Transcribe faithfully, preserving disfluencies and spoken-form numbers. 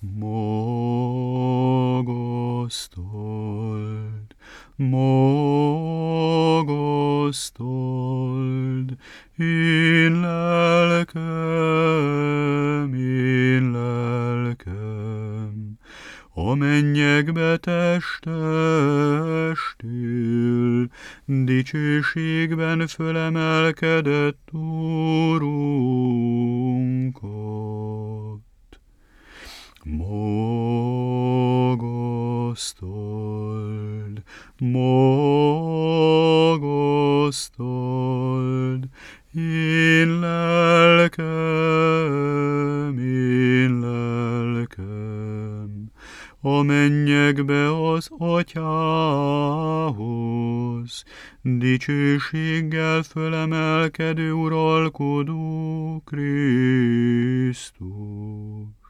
Mogosztold, mogosztold, én lelkem, én lelkem, a mennyekbe testestél, dicsőségben fölemelkedett Úrunkat. Mogosztold, mogosztold, én lelkem, én lelkem, a mennyekbe az Atyához, dicsőséggel fölemelkedő uralkodó Krisztus.